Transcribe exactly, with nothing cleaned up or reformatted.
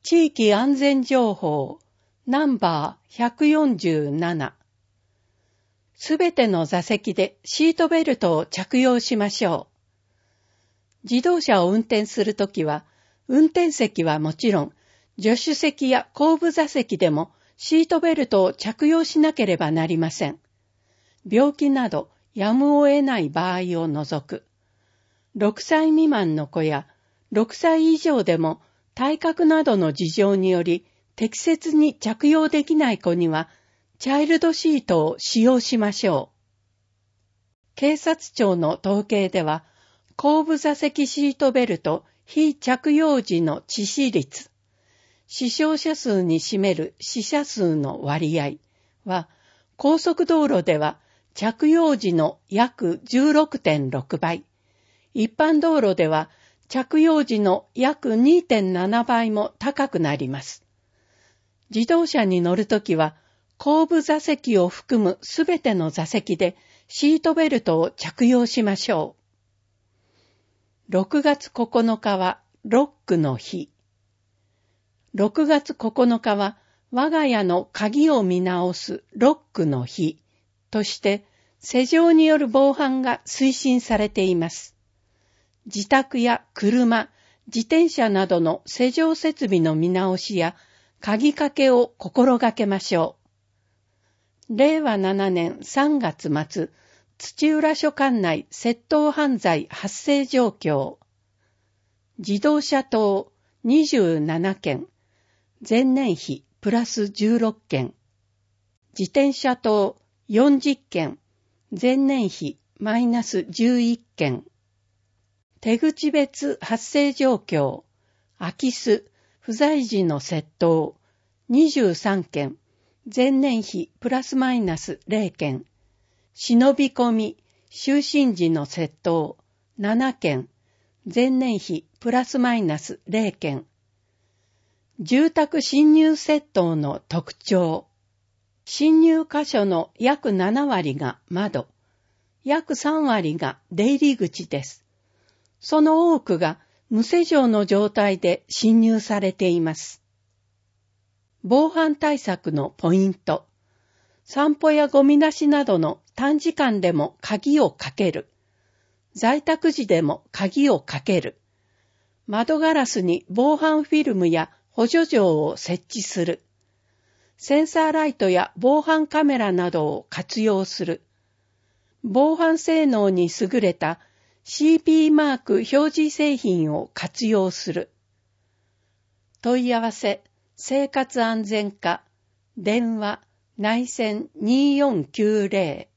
地域安全情報ナンバーひゃくよんじゅうなな。すべての座席でシートベルトを着用しましょう。自動車を運転するときは、運転席はもちろん、助手席や後部座席でもシートベルトを着用しなければなりません。病気などやむを得ない場合を除く。ろくさい未満の子やろくさい以上でも体格などの事情により適切に着用できない子にはチャイルドシートを使用しましょう。警察庁の統計では、後部座席シートベルト非着用時の致死率、死傷者数に占める死者数の割合は、高速道路では着用時の約 じゅうろくてんろく 倍、一般道路では着用時の約 にてんなな 倍も高くなります。自動車に乗るときは、後部座席を含むすべての座席でシートベルトを着用しましょう。ろくがつここのかはロックの日。ろくがつここのかは我が家の鍵を見直すロックの日として施錠による防犯が推進されています。自宅や車、自転車などの施錠設備の見直しや鍵かけを心がけましょう。れいわななねんさんがつまつ、土浦署管内窃盗犯罪発生状況。自動車盗にじゅうななけん、前年比プラスじゅうろっけん。自転車盗よんじゅっけん、前年比マイナスじゅういっけん。手口別発生状況。空き巣、不在時の窃盗にじゅうさんけん、前年比プラスマイナスれいけん。忍び込み、就寝時の窃盗ななけん、前年比プラスマイナスれいけん。住宅侵入窃盗の特徴。侵入箇所の約ななわりが窓、約さんわりが出入り口です。その多くが無施錠の状態で侵入されています。防犯対策のポイント。散歩やゴミ出しなどの短時間でも鍵をかける。在宅時でも鍵をかける。窓ガラスに防犯フィルムや補助錠を設置する。センサーライトや防犯カメラなどを活用する。防犯性能に優れたシーピー マーク表示製品を活用する。問い合わせ、生活安全課、電話、内線にーよんきゅうぜろ